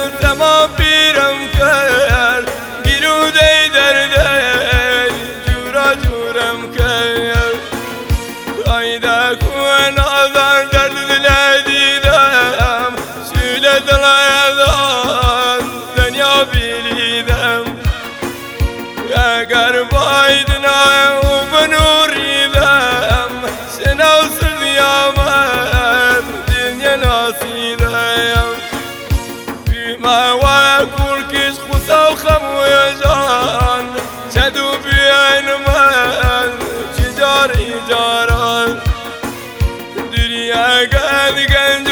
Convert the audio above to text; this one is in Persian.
تمام پیرم کرد گیرو دی درده جورا جورم کرد قایده کن آزان درد دل دیدم سود دلایدان دنیا بیلیدم اگر باید نایم و بنوریدم سنو سردیامت دنیا ناسیدم بیما و کل کش خسا و خمویجان چدو بیاین من چجار ایجاران دنیا گند گنج